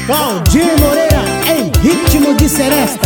Valdir Moreira em ritmo de seresta.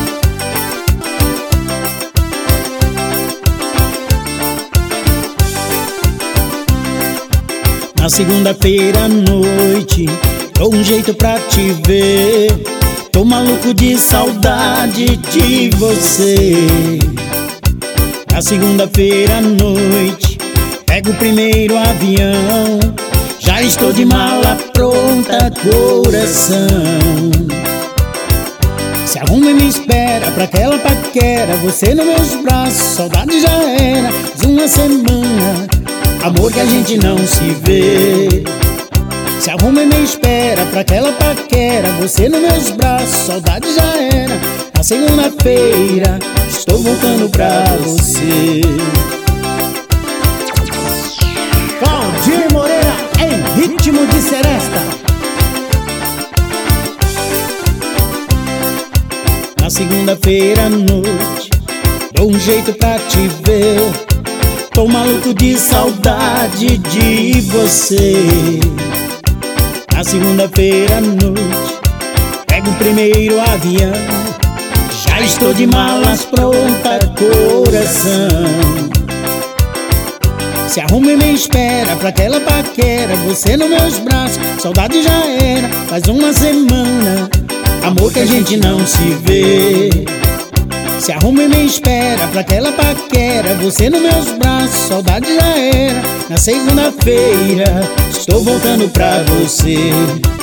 Na segunda-feira à noite, dou um jeito pra te ver. Tô maluco de saudade de você. Na segunda-feira à noite, pego o primeiro avião. Já estou de mala pronta, coração. Se arruma e me espera pra aquela paquera. Você nos meus braços, saudade já era. Mais uma semana, amor que a gente não se vê. Se arruma e me espera pra aquela paquera. Você nos meus braços, saudade já era. Na segunda-feira, estou voltando pra você. Valdir Moreira em ritmo de seresta. Na segunda-feira à noite, dou um jeito pra te ver. Tô maluco de saudade de você. Na segunda-feira à noite, pego o primeiro avião. Já estou de malas pronta, coração. Se arruma e me espera pra aquela paquera. Você nos meus braços, saudade já era. Faz uma semana, amor que a gente não se vê. Se arruma e me espera pra aquela paquera. Você nos meus braços, saudade já era. Na segunda-feira, estou voltando pra você.